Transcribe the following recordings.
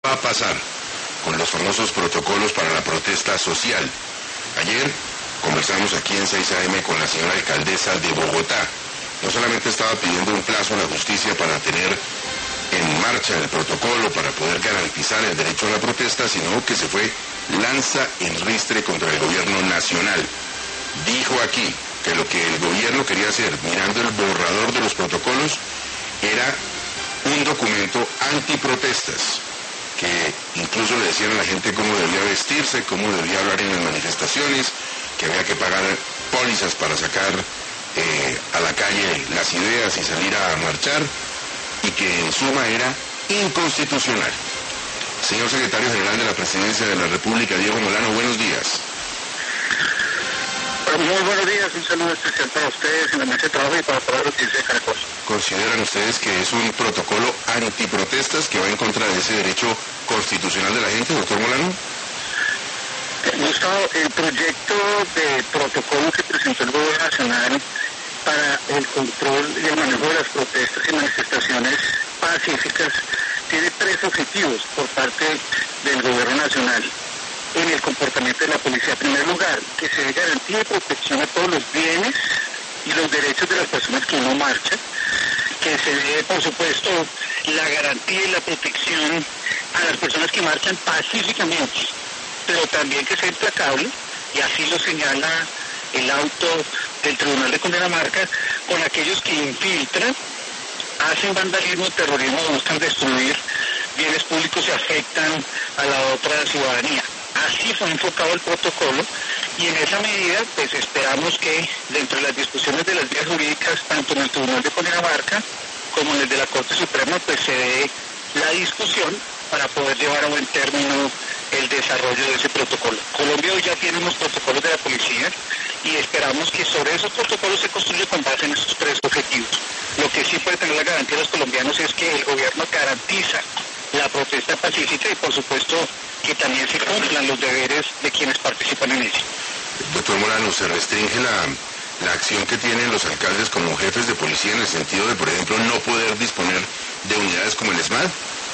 va a pasar con los famosos protocolos para la protesta social. Ayer conversamos aquí en 6 AM con la señora alcaldesa de Bogotá. No solamente estaba pidiendo un plazo a la justicia para tener en marcha el protocolo para poder garantizar el derecho a la protesta, sino que se fue lanza en ristre contra el gobierno nacional. Dijo aquí que lo que el gobierno quería hacer, mirando el borrador de los protocolos, era un documento antiprotestas, que incluso le decían a la gente cómo debía vestirse, cómo debía hablar en las manifestaciones, que había que pagar pólizas para sacar a la calle las ideas y salir a marchar, y que en suma era inconstitucional. Señor Secretario General de la Presidencia de la República, Diego Molano, buenos días. Muy buenos días, un saludo especial para ustedes en la mesa de trabajo y para toda la audiencia de Caracol. ¿Consideran ustedes que es un protocolo antiprotestas que va en contra de ese derecho constitucional de la gente, doctor Molano? Gustavo, el proyecto de protocolo que presentó el Gobierno Nacional para el control y el manejo de las protestas y manifestaciones pacíficas tiene 3 objetivos por parte del Gobierno Nacional en el comportamiento de la policía. En primer lugar, que se dé garantía y protección a todos los bienes y los derechos de las personas que no marchan, que se dé, por supuesto, la garantía y la protección a las personas que marchan pacíficamente, pero también que sea implacable, y así lo señala el auto del Tribunal de Cundinamarca, con aquellos que infiltran, hacen vandalismo, terrorismo o buscan destruir bienes públicos y afectan a la otra ciudadanía. Así fue enfocado el protocolo, y en esa medida pues esperamos que dentro de las discusiones de las vías jurídicas, tanto en el Tribunal de Cundinamarca como en el de la Corte Suprema, pues se dé la discusión para poder llevar a buen término el desarrollo de ese protocolo. Colombia hoy ya tiene unos protocolos de la policía y esperamos que sobre esos protocolos se construya con base en esos 3 objetivos. Lo que sí puede tener la garantía de los colombianos es que el gobierno garantiza la protesta pacífica y por supuesto que también se cumplan los deberes de quienes participan en ella. Doctor Molano, ¿se restringe la acción que tienen los alcaldes como jefes de policía en el sentido de, por ejemplo, no poder disponer de unidades como el ESMAD?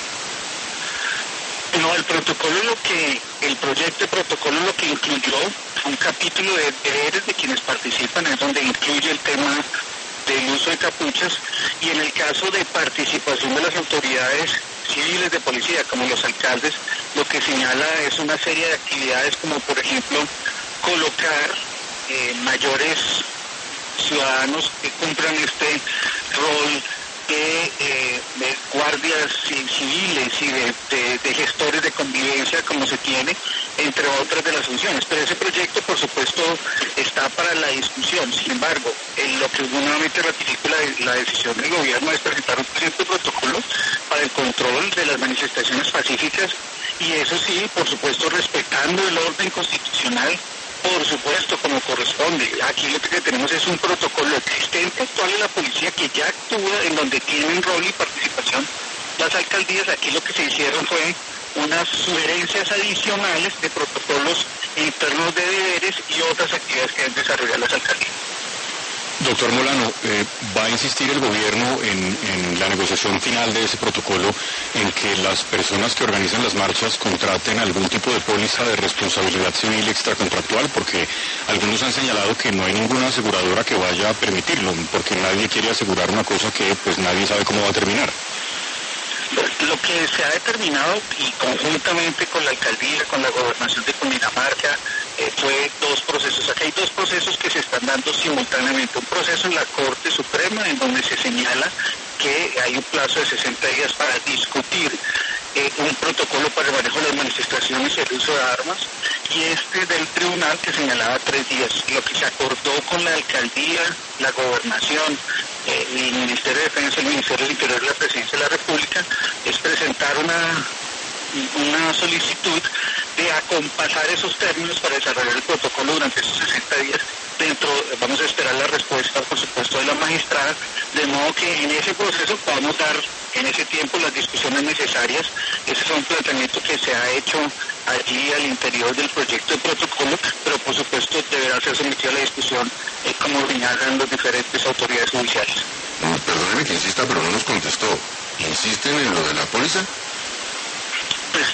No, el proyecto de protocolo lo que incluyó un capítulo de deberes de quienes participan, es donde incluye el tema del uso de capuchas, y en el caso de participación de las autoridades civiles de policía, como los alcaldes, lo que señala es una serie de actividades como, por ejemplo, colocar mayores ciudadanos que cumplan este rol de guardias civiles y de gestores de convivencia, como se tiene, entre otras de las funciones. Pero ese proyecto, por supuesto, está para la discusión. Sin embargo, lo que nuevamente ratifico la decisión del gobierno es presentar un proyecto de protocolo para el control de las manifestaciones pacíficas, y eso sí, por supuesto, respetando el orden constitucional, por supuesto, como corresponde. Aquí lo que tenemos es un protocolo existente actual en la policía que ya actúa, en donde tienen rol y participación las alcaldías. Aquí lo que se hicieron fue unas sugerencias adicionales de protocolos internos de deberes y otras actividades que deben desarrollar las alcaldías. Doctor Molano, ¿va a insistir el gobierno en la negociación final de ese protocolo en que las personas que organizan las marchas contraten algún tipo de póliza de responsabilidad civil extracontractual? Porque algunos han señalado que no hay ninguna aseguradora que vaya a permitirlo, porque nadie quiere asegurar una cosa que pues nadie sabe cómo va a terminar. Lo que se ha determinado, y conjuntamente con la alcaldía, con la gobernación de Cundinamarca, fue 2 procesos. Aquí hay 2 procesos que se están dando simultáneamente. Un proceso en la Corte Suprema, en donde se señala que hay un plazo de 60 días para discutir un protocolo para el manejo de las manifestaciones y el uso de armas, y este del tribunal que señalaba 3 días. Lo que se acordó con la alcaldía, la gobernación, el Ministerio de Defensa, el Ministerio del Interior y la Presidencia de la República es presentar una solicitud de acompasar esos términos para desarrollar el protocolo durante esos 60 días. Vamos a esperar la respuesta, por supuesto, de la magistrada, de modo que en ese proceso podamos dar en ese tiempo las discusiones necesarias. Ese es un planteamiento que se ha hecho allí al interior del proyecto de protocolo, pero por supuesto deberá ser sometido a la discusión como señalan las diferentes autoridades judiciales. No, perdóneme que insista, pero no nos contestó. ¿Insisten en lo de la póliza? Pues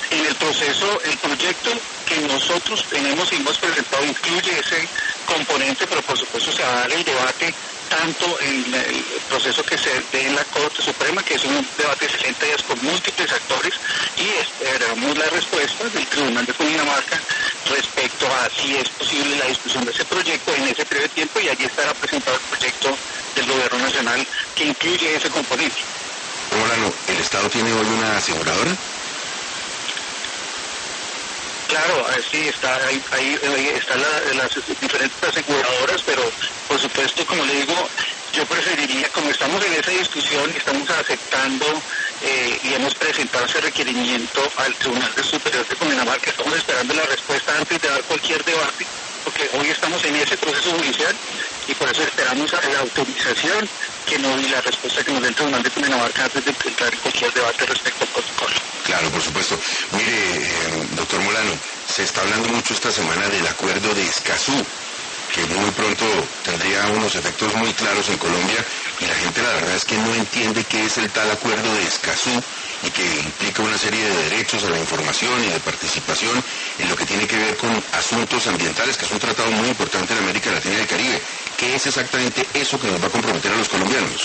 proceso, el proyecto que nosotros tenemos y hemos presentado incluye ese componente, pero por supuesto se va a dar el debate tanto en el proceso que se dé en la Corte Suprema, que es un debate de 60 días con múltiples actores, y esperamos la respuesta del Tribunal de Cundinamarca respecto a si es posible la discusión de ese proyecto en ese periodo de tiempo, y allí estará presentado el proyecto del Gobierno Nacional que incluye ese componente. Molano, ¿el Estado tiene hoy una aseguradora? Claro, sí, ahí están las diferentes aseguradoras, pero por supuesto, como le digo, yo preferiría, como estamos en esa discusión y estamos aceptando y hemos presentado ese requerimiento al Tribunal Superior de Cundinamarca, estamos esperando la respuesta antes de dar cualquier debate, porque hoy estamos en ese proceso judicial y por eso esperamos a la autorización que nos y la respuesta que nos dé el Tribunal de Cundinamarca antes de entrar en cualquier debate respecto al protocolo. Claro, por supuesto. Mire, doctor Molano, se está hablando mucho esta semana del acuerdo de Escazú, que muy pronto tendría unos efectos muy claros en Colombia, y la gente la verdad es que no entiende qué es el tal acuerdo de Escazú, y que implica una serie de derechos a la información y de participación en lo que tiene que ver con asuntos ambientales, que es un tratado muy importante en América Latina y el Caribe. ¿Qué es exactamente eso que nos va a comprometer a los colombianos?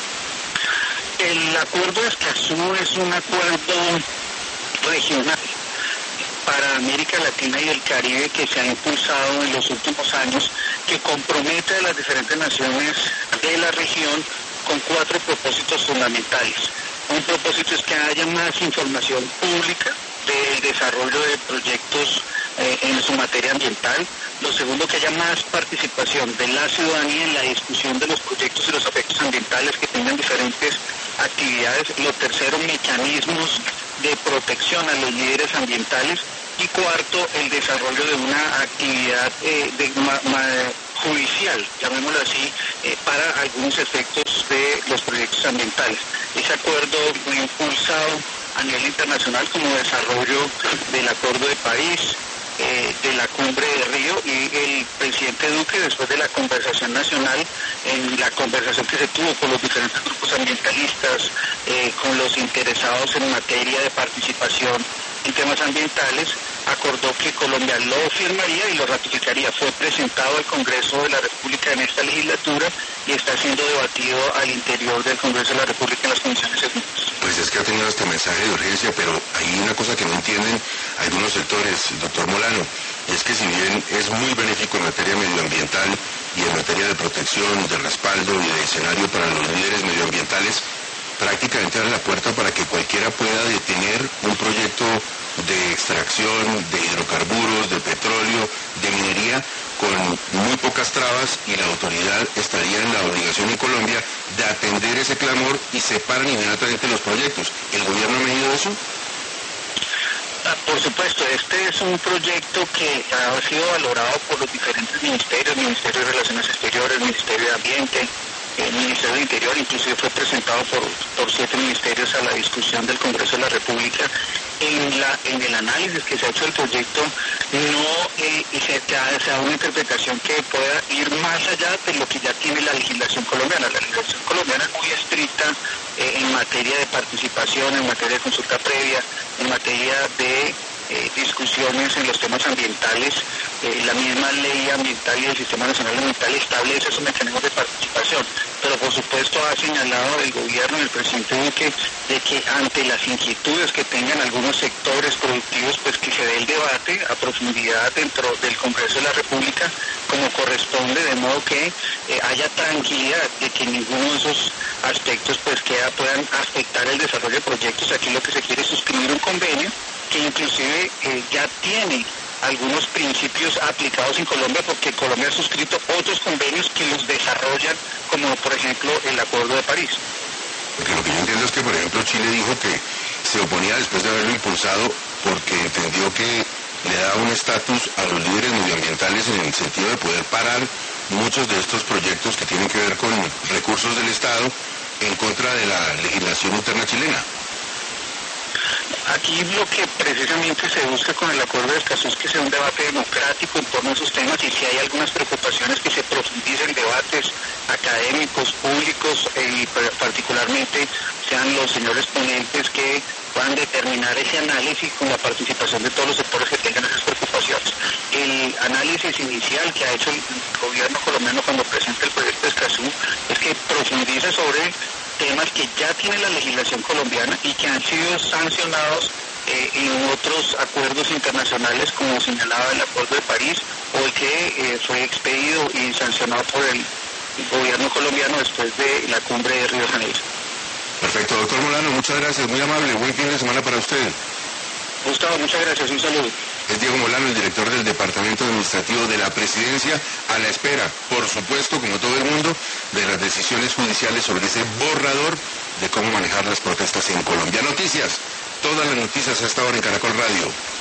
El acuerdo de Escazú es un acuerdo regional para América Latina y el Caribe que se ha impulsado en los últimos años, que compromete a las diferentes naciones de la región con 4 propósitos fundamentales. Un propósito es que haya más información pública del desarrollo de proyectos en su materia ambiental. Lo segundo, que haya más participación de la ciudadanía en la discusión de los proyectos y los efectos ambientales que tengan diferentes actividades. Lo tercero, mecanismos de protección a los líderes ambientales. Y cuarto, el desarrollo de una actividad judicial, llamémoslo así, para algunos efectos de los proyectos ambientales. Ese acuerdo fue impulsado a nivel internacional como desarrollo del Acuerdo de París, de la Cumbre de Río, y el presidente Duque, después de la conversación nacional, en la conversación que se tuvo con los diferentes grupos ambientalistas, con los interesados en materia de participación en temas ambientales, acordó que Colombia lo firmaría y lo ratificaría. Fue presentado al Congreso de la República en esta legislatura y está siendo debatido al interior del Congreso de la República en las comisiones segundas. Pues es que ha tenido este mensaje de urgencia, pero hay una cosa que no entienden algunos sectores, doctor Molano, y es que si bien es muy benéfico en materia medioambiental y en materia de protección, de respaldo y de escenario para los líderes medioambientales, prácticamente abre la puerta para que cualquiera pueda detener un proyecto de extracción de hidrocarburos, de petróleo, de minería, con muy pocas trabas, y la autoridad estaría en la obligación en Colombia de atender ese clamor y separan inmediatamente los proyectos. ¿El gobierno ha medido eso? Por supuesto, este es un proyecto que ha sido valorado por los diferentes ministerios, Ministerio de Relaciones Exteriores, Ministerio de Ambiente, el Ministerio del Interior, inclusive fue presentado por 7 ministerios a la discusión del Congreso de la República. En el análisis que se ha hecho del proyecto no se da una interpretación que pueda ir más allá de lo que ya tiene la legislación colombiana. La legislación colombiana es muy estricta en materia de participación, en materia de consulta previa, en materia de discusiones en los temas ambientales. La misma ley ambiental y el Sistema Nacional Ambiental establece esos mecanismos de participación, pero por supuesto ha señalado el gobierno y el presidente Duque de que ante las inquietudes que tengan algunos sectores productivos, pues que se dé el debate a profundidad dentro del Congreso de la República como corresponde, de modo que haya tranquilidad de que ninguno de esos aspectos pues puedan afectar el desarrollo de proyectos. Aquí lo que se quiere es suscribir un convenio que inclusive ya tiene algunos principios aplicados en Colombia, porque Colombia ha suscrito otros convenios que los desarrollan, como por ejemplo el Acuerdo de París. Porque lo que yo entiendo es que, por ejemplo, Chile dijo que se oponía después de haberlo impulsado porque entendió que le da un estatus a los líderes medioambientales en el sentido de poder parar muchos de estos proyectos que tienen que ver con recursos del Estado en contra de la legislación interna chilena. Aquí lo que precisamente se busca con el acuerdo de Escazú es que sea un debate democrático en torno a esos temas, y si hay algunas preocupaciones que se profundicen debates académicos, públicos, y particularmente sean los señores ponentes que puedan determinar ese análisis con la participación de todos los sectores que tengan esas preocupaciones. El análisis inicial que ha hecho el gobierno colombiano cuando presenta el proyecto de Escazú es que profundiza sobre temas que ya tiene la legislación colombiana y que han sido sancionados en otros acuerdos internacionales, como señalaba el Acuerdo de París, o el que fue expedido y sancionado por el gobierno colombiano después de la cumbre de Río de Janeiro. Perfecto, doctor Molano, muchas gracias, muy amable, buen fin de semana para usted. Gustavo, muchas gracias, un saludo. Es Diego Molano, el director del Departamento Administrativo de la Presidencia, a la espera, por supuesto, como todo el mundo, de las decisiones judiciales sobre ese borrador de cómo manejar las protestas en Colombia. Noticias, todas las noticias a esta hora en Caracol Radio.